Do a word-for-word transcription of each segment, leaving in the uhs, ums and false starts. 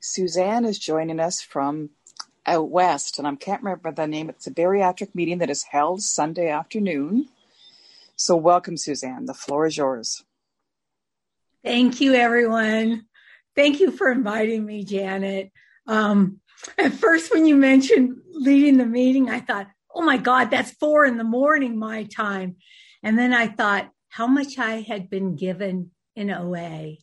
Suzanne is joining us from out west, and I can't remember the name. It's a bariatric meeting that is held Sunday afternoon. So welcome, Suzanne. The floor is yours. Thank you, everyone. Thank you for inviting me, Janet. Um, at first, when you mentioned leading the meeting, I thought, oh my God, that's four in the morning, my time. And then I thought how much I had been given in O A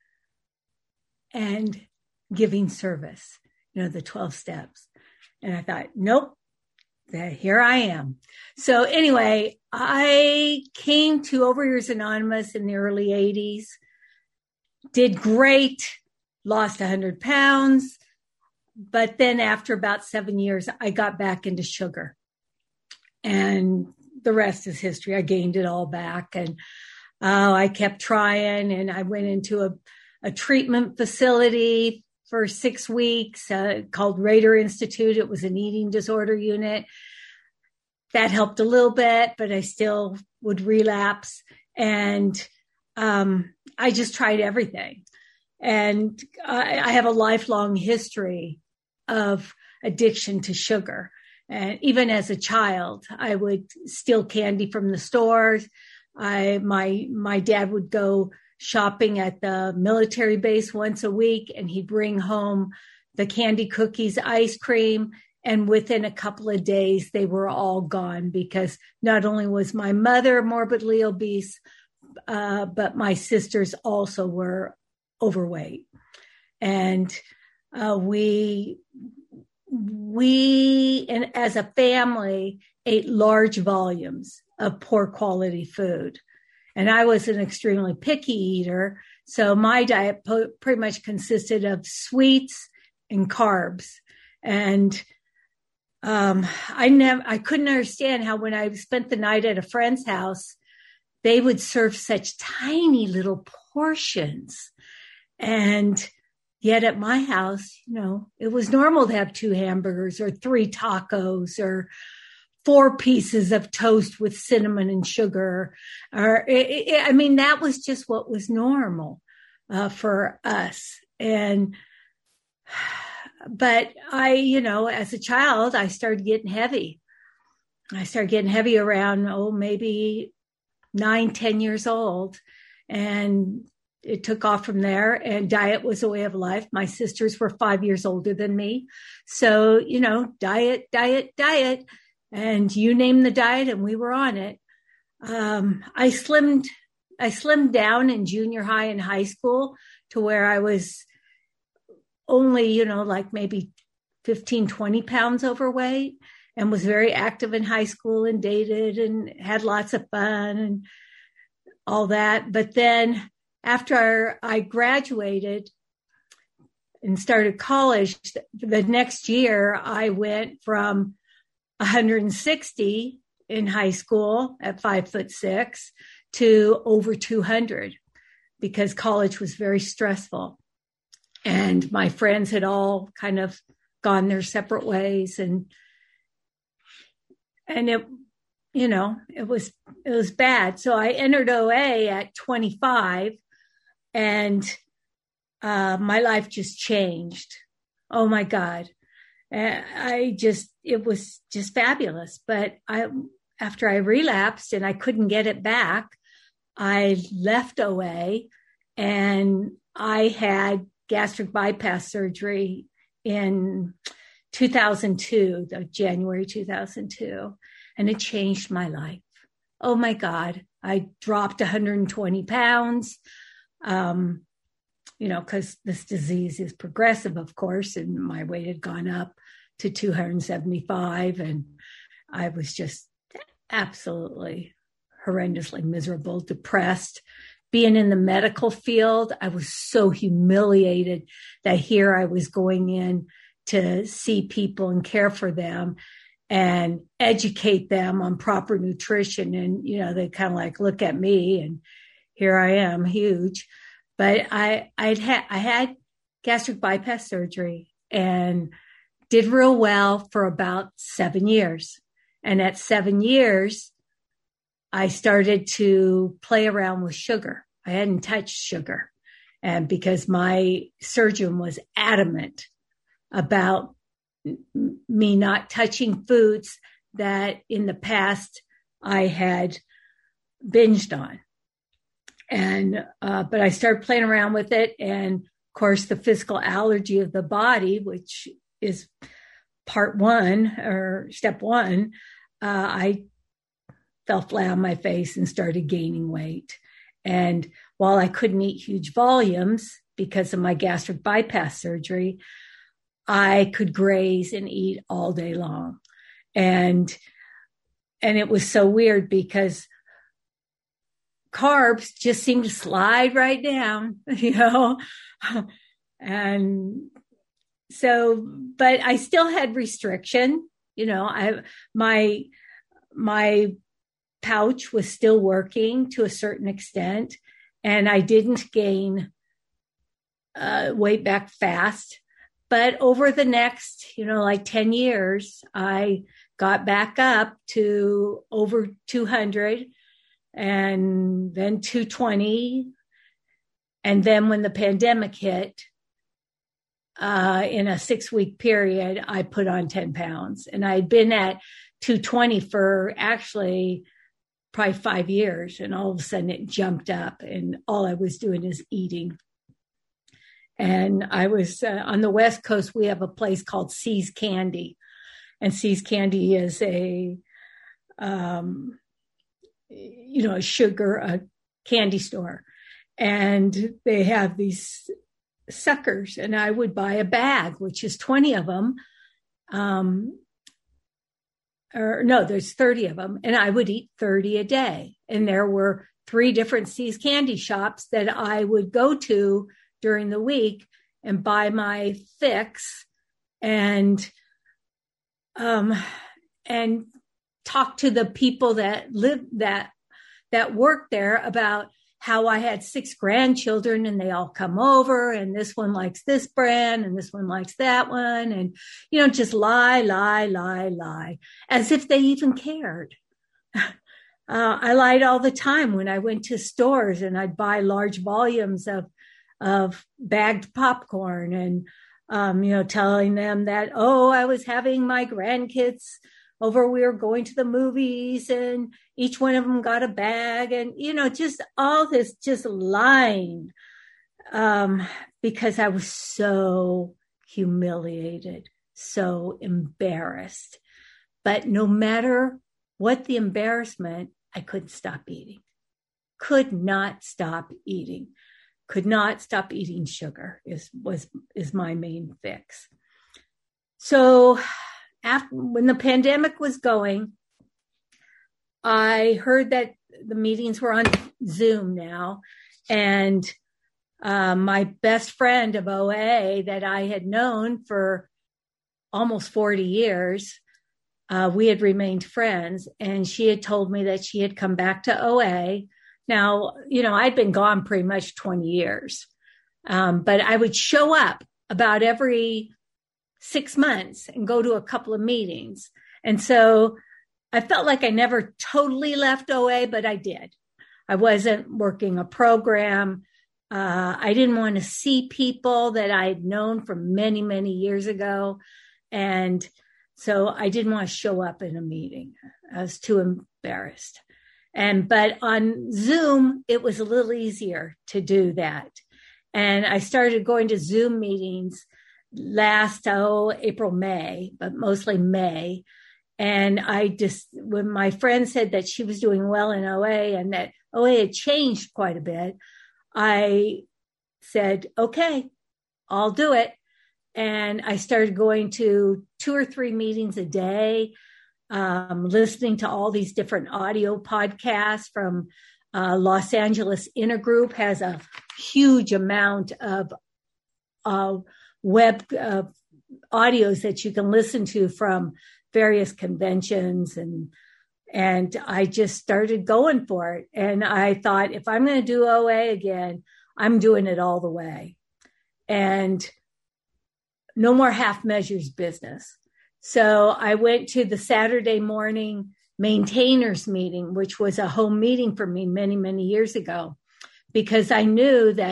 and giving service, you know, the twelve steps. And I thought, nope, here I am. So anyway, I came to Overeaters Anonymous in the early eighties, did great, lost one hundred pounds. But then after about seven years, I got back into sugar. And the rest is history. I gained it all back. And uh, I kept trying, and I went into a, a treatment facility for six weeks uh, called Rader Institute. It was an eating disorder unit. That helped a little bit, but I still would relapse. And um, I just tried everything. And I, I have a lifelong history of addiction to sugar. And even as a child, I would steal candy from the stores. I, my, my dad would go shopping at the military base once a week, and he'd bring home the candy, cookies, ice cream. And within a couple of days, they were all gone, because not only was my mother morbidly obese, uh, but my sisters also were overweight. And uh, we, we, and as a family, ate large volumes of poor quality food. And I was an extremely picky eater. So my diet po- pretty much consisted of sweets and carbs. And um, I never, I couldn't understand how when I spent the night at a friend's house, they would serve such tiny little portions. And yet at my house, you know, it was normal to have two hamburgers or three tacos or four pieces of toast with cinnamon and sugar. Or it, it, I mean, that was just what was normal uh, for us. And, but I, you know, as a child, I started getting heavy. I started getting heavy around, oh, maybe nine, ten years old. And it took off from there, and diet was a way of life. My sisters were five years older than me. So, you know, diet, diet, diet. And you name the diet, and we were on it. Um, I slimmed, I slimmed down in junior high and high school to where I was only, you know, like maybe fifteen, twenty pounds overweight, and was very active in high school and dated and had lots of fun and all that. But then after I graduated and started college, the next year I went from one hundred sixty in high school at five foot six to over two hundred, because college was very stressful. And my friends had all kind of gone their separate ways. And, and it, you know, it was, it was bad. So I entered O A at twenty-five, and uh, my life just changed. Oh my God. I just, it was just fabulous. But I, after I relapsed and I couldn't get it back, I left O A, and I had gastric bypass surgery in two thousand two, January two thousand two, and it changed my life. Oh my God. I dropped one hundred twenty pounds, um, you know, because this disease is progressive, of course, and my weight had gone up to two hundred seventy-five, and I was just absolutely horrendously miserable, depressed. Being in the medical field, I was so humiliated that here I was going in to see people and care for them and educate them on proper nutrition. And, you know, they kind of like look at me, and here I am, huge. But I, I'd had, I had gastric bypass surgery and did real well for about seven years. And at seven years, I started to play around with sugar. I hadn't touched sugar. And because my surgeon was adamant about me not touching foods that in the past I had binged on. And, uh, but I started playing around with it. And of course, the physical allergy of the body, which is part one or step one, uh, I fell flat on my face and started gaining weight. And while I couldn't eat huge volumes because of my gastric bypass surgery, I could graze and eat all day long. And, and it was so weird because carbs just seemed to slide right down, you know? And so, but I still had restriction, you know, I, my, my pouch was still working to a certain extent, and I didn't gain uh, weight back fast. But over the next, you know, like ten years, I got back up to over two hundred and then two twenty. And then when the pandemic hit, uh, in a six week period, I put on ten pounds, and I'd been at two twenty for actually probably five years. And all of a sudden it jumped up, and all I was doing is eating. And I was uh, on the West Coast, we have a place called See's Candy. And See's Candy is a, um, you know, a sugar, a candy store. And they have these suckers, and I would buy a bag, which is twenty of them. Um, or no, there's thirty of them. And I would eat thirty a day. And there were three different See's Candy shops that I would go to during the week and buy my fix and, um, and talk to the people that live that, that work there about how I had six grandchildren and they all come over, and this one likes this brand and this one likes that one. And, you know, just lie, lie, lie, lie, as if they even cared. Uh, I lied all the time when I went to stores, and I'd buy large volumes of of bagged popcorn, and, um, you know, telling them that, oh, I was having my grandkids over, we were going to the movies, and each one of them got a bag, and, you know, just all this, just lying, um, because I was so humiliated, so embarrassed. But no matter what the embarrassment, I couldn't stop eating, could not stop eating. Could not stop eating sugar is was is my main fix. So after, when the pandemic was going, I heard that the meetings were on Zoom now, and uh, my best friend of O A that I had known for almost forty years, uh, we had remained friends, and she had told me that she had come back to O A. Now, you know, I'd been gone pretty much twenty years, um, but I would show up about every six months and go to a couple of meetings. And so I felt like I never totally left O A, but I did. I wasn't working a program. Uh, I didn't want to see people that I had known from many, many years ago. And so I didn't want to show up in a meeting. I was too embarrassed. And, but on Zoom, it was a little easier to do that. And I started going to Zoom meetings last, oh, April, May, but mostly May. And I just, when my friend said that she was doing well in O A and that O A had changed quite a bit, I said, okay, I'll do it. And I started going to two or three meetings a day. Um, listening to all these different audio podcasts from uh, Los Angeles Intergroup has a huge amount of uh, web uh, audios that you can listen to from various conventions. And, and I just started going for it. And I thought, if I'm going to do O A again, I'm doing it all the way. And no more half measures business. So I went to the Saturday morning maintainers meeting, which was a home meeting for me many, many years ago, because I knew that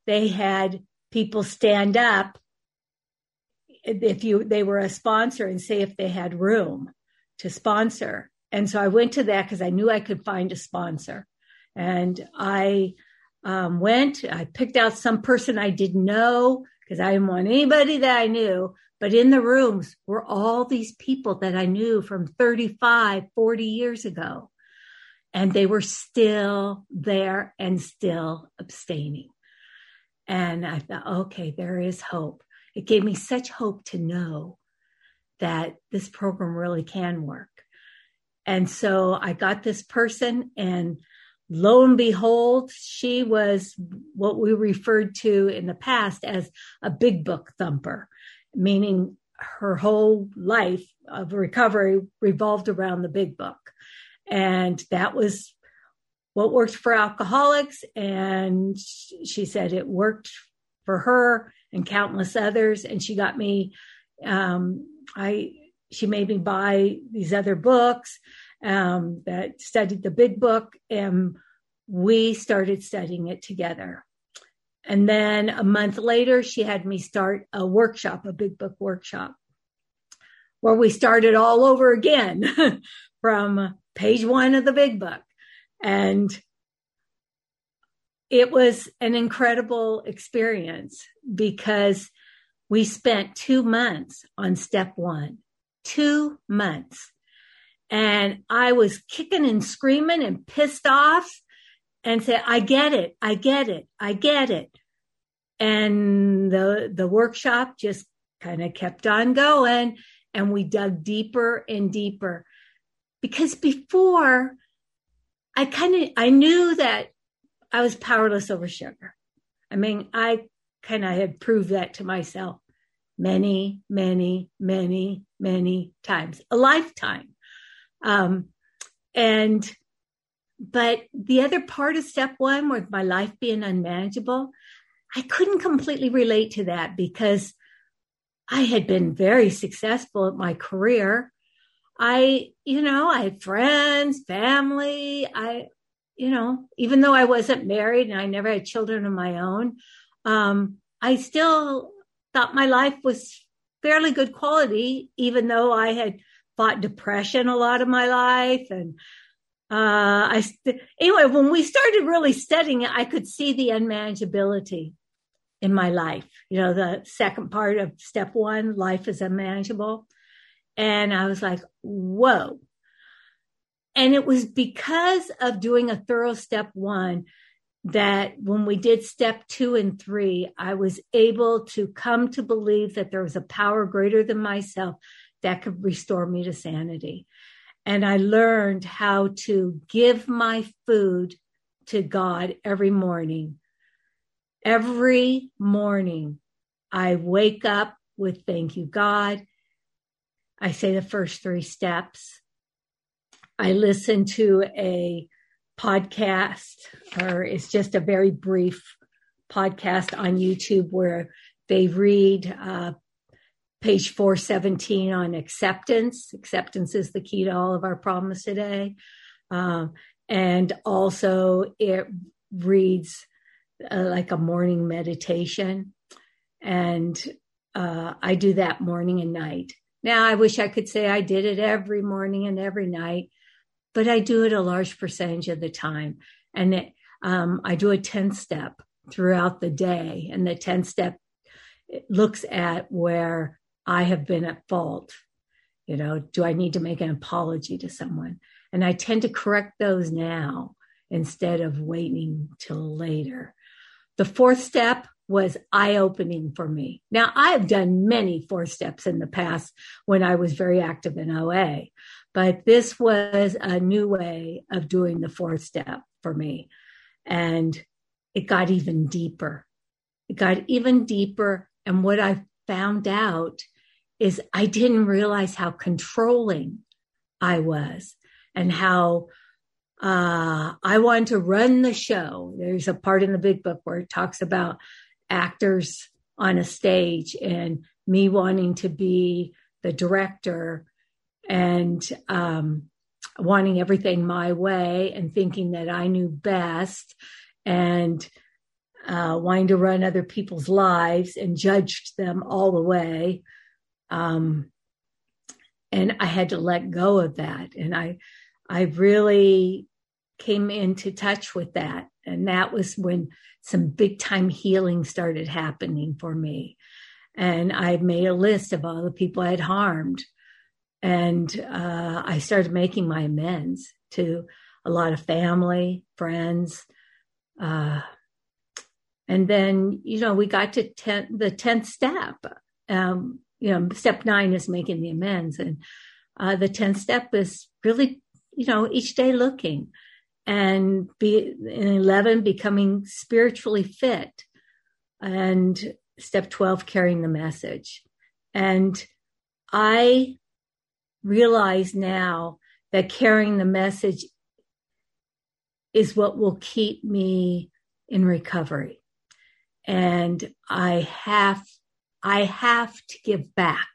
they had people stand up if you they were a sponsor and say if they had room to sponsor. And so I went to that because I knew I could find a sponsor. And I um, went, I picked out some person I didn't know because I didn't want anybody that I knew. But in the rooms were all these people that I knew from thirty-five, forty years ago. And they were still there and still abstaining. And I thought, okay, there is hope. It gave me such hope to know that this program really can work. And so I got this person, and lo and behold, she was what we referred to in the past as a big book thumper, meaning her whole life of recovery revolved around the big book. And that was what worked for alcoholics. And she said it worked for her and countless others. And she got me, um, I, she made me buy these other books um, that studied the big book, and we started studying it together. And then a month later, she had me start a workshop, a big book workshop, where we started all over again from page one of the big book. And it was an incredible experience because we spent two months on step one, two months. And I was kicking and screaming and pissed off and said, I get it. I get it. I get it. And the, the workshop just kind of kept on going, and we dug deeper and deeper. Because before, I kind of, I knew that I was powerless over sugar. I mean, I kind of had proved that to myself many, many, many, many times, a lifetime. Um, and, but the other part of step one, with my life being unmanageable, I couldn't completely relate to that because I had been very successful at my career. I, you know, I had friends, family. I, you know, even though I wasn't married and I never had children of my own, um, I still thought my life was fairly good quality, even though I had fought depression a lot of my life. And uh, I, st- anyway, when we started really studying it, I could see the unmanageability in my life. You know, the second part of step one, life is unmanageable. And I was like, whoa. And it was because of doing a thorough step one that when we did step two and three, I was able to come to believe that there was a power greater than myself that could restore me to sanity. And I learned how to give my food to God every morning. Every morning, I wake up with thank you, God. I say the first three steps. I listen to a podcast, or it's just a very brief podcast on YouTube where they read uh, page four seventeen on acceptance. Acceptance is the key to all of our problems today. Um, and also it reads uh, like a morning meditation. And uh, I do that morning and night. Now, I wish I could say I did it every morning and every night, but I do it a large percentage of the time. And it, um, I do a ten step throughout the day. And the ten step looks at where I have been at fault. You know, do I need to make an apology to someone? And I tend to correct those now instead of waiting till later. The fourth step was eye-opening for me. Now, I have done many fourth steps in the past when I was very active in O A, but this was a new way of doing the fourth step for me. And it got even deeper. It got even deeper. And what I found out is I didn't realize how controlling I was and how uh, I wanted to run the show. There's a part in the big book where it talks about actors on a stage and me wanting to be the director and um, wanting everything my way and thinking that I knew best. And uh, wanting to run other people's lives and judged them all the way. Um, and I had to let go of that. And I, I really came into touch with that. And that was when some big time healing started happening for me. And I made a list of all the people I had harmed. And uh, I started making my amends to a lot of family, friends. Uh, and then, you know, we got to ten, the tenth step. Um, you know, step nine is making the amends. And uh, the tenth step is really, you know, each day looking. And be in eleven, becoming spiritually fit. And step twelve, carrying the message. And I realize now that carrying the message is what will keep me in recovery. And I have, I have to give back.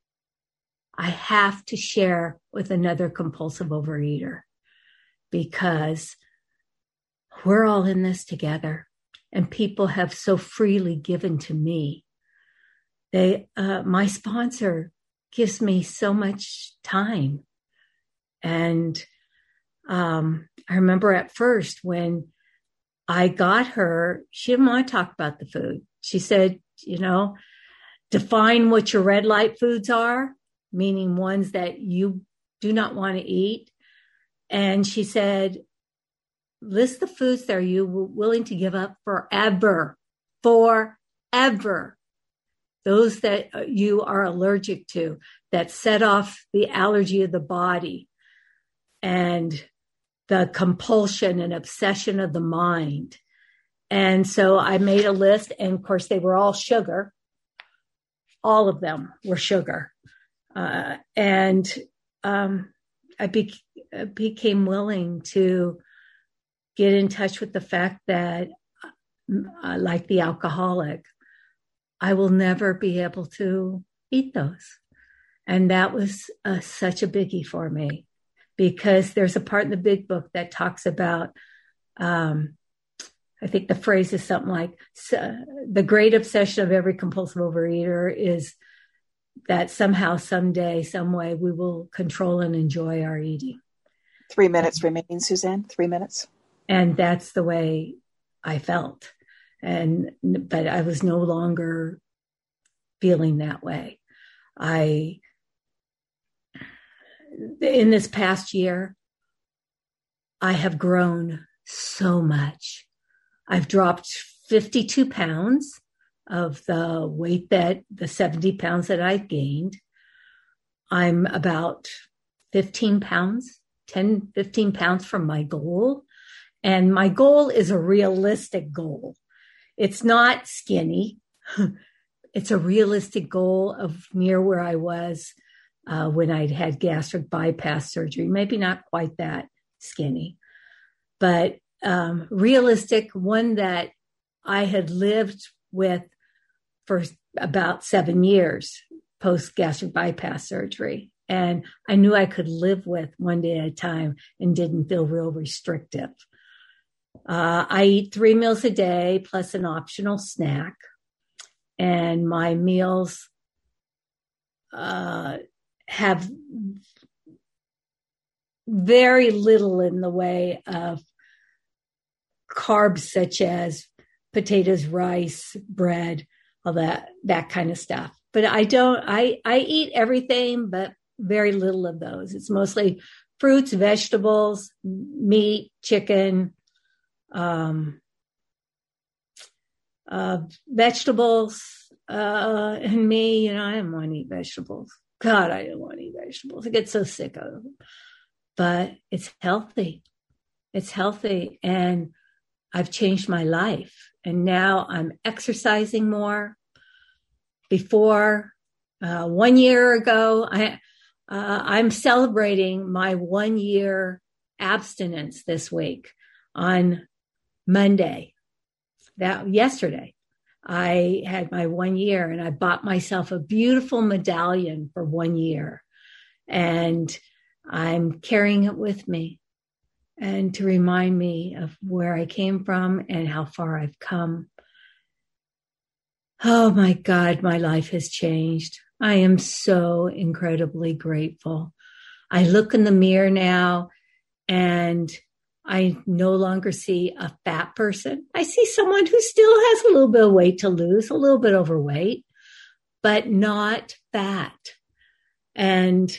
I have to share with another compulsive overeater, because we're all in this together, and people have so freely given to me. They, uh, my sponsor gives me so much time. And um, I remember at first when I got her, she didn't want to talk about the food. She said, you know, define what your red light foods are, meaning ones that you do not want to eat. And she said, list the foods that are you willing to give up forever, forever. Those that you are allergic to, that set off the allergy of the body and the compulsion and obsession of the mind. And so I made a list, and of course they were all sugar. All of them were sugar. Uh, and um, I be- became willing to get in touch with the fact that, uh, like the alcoholic, I will never be able to eat those. And that was uh, such a biggie for me, because there's a part in the big book that talks about, um, I think the phrase is something like, the great obsession of every compulsive overeater is that somehow, someday, some way, we will control and enjoy our eating. Three minutes remaining, Suzanne. Three minutes. And that's the way I felt. And, but I was no longer feeling that way. I, in this past year, I have grown so much. I've dropped fifty-two pounds of the weight that the seventy pounds that I've gained. I'm about fifteen pounds, ten, fifteen pounds from my goal. And my goal is a realistic goal. It's not skinny. It's a realistic goal of near where I was uh, when I'd had gastric bypass surgery. Maybe not quite that skinny, but um, realistic, one that I had lived with for about seven years post gastric bypass surgery. And I knew I could live with one day at a time and didn't feel real restrictive. Uh, I eat three meals a day plus an optional snack. And my meals uh, have very little in the way of carbs, such as potatoes, rice, bread, all that, that kind of stuff. But I don't, I, I eat everything, but very little of those. It's mostly fruits, vegetables, meat, chicken, um, uh, vegetables, uh, and me, you know, I didn't want to eat vegetables. God, I didn't want to eat vegetables. I get so sick of them, but it's healthy. It's healthy. And I've changed my life, and now I'm exercising more. Before, uh, one year ago, I, uh, I'm celebrating my one year abstinence this week on Monday. That yesterday, I had my one year, and I bought myself a beautiful medallion for one year, and I'm carrying it with me, and to remind me of where I came from and how far I've come. Oh my God, my life has changed. I am so incredibly grateful. I look in the mirror now and I no longer see a fat person. I see someone who still has a little bit of weight to lose, a little bit overweight, but not fat. And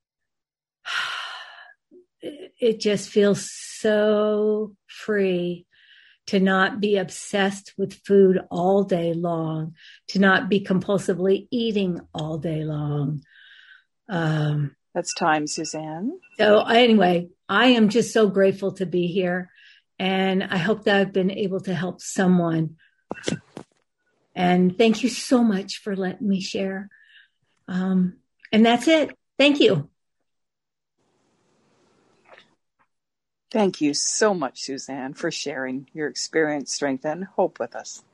it just feels so free to not be obsessed with food all day long, to not be compulsively eating all day long. Um, That's time, Suzanne. so anyway, I am just so grateful to be here. And I hope that I've been able to help someone. And thank you so much for letting me share. Um, and that's it. Thank you. Thank you so much, Suzanne, for sharing your experience, strength, and hope with us.